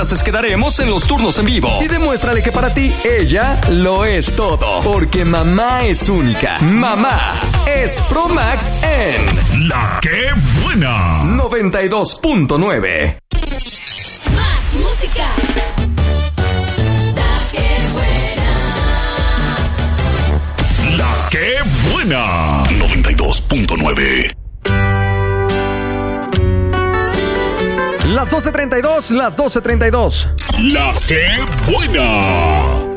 Es que daremos en los turnos en vivo. Y demuéstrale que para ti ella lo es todo. Porque mamá es única. Mamá es Pro Max en La Que Buena 92.9. Más música. La Que Buena. La Que Buena 92.9. Las 12:32, las 12:32. La Que Buena.